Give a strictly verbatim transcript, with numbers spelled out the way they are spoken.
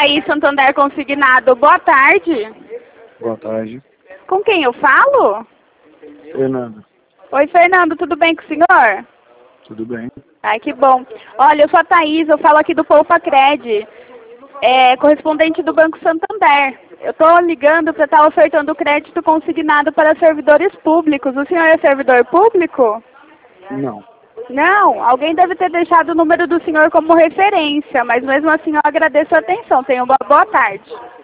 Thaís Santander Consignado. Boa tarde. Boa tarde. Com quem eu falo? Fernando. Oi, Fernando, tudo bem com o senhor? Tudo bem? Ai, que bom. Olha, eu sou a Thaís, eu falo aqui do Poupa Cred, é, correspondente do Banco Santander. Eu estou ligando para estar ofertando crédito consignado para servidores públicos. O senhor é servidor público? Não. Não, alguém deve ter deixado o número do senhor como referência, mas mesmo assim eu agradeço a atenção. Tenha uma boa tarde.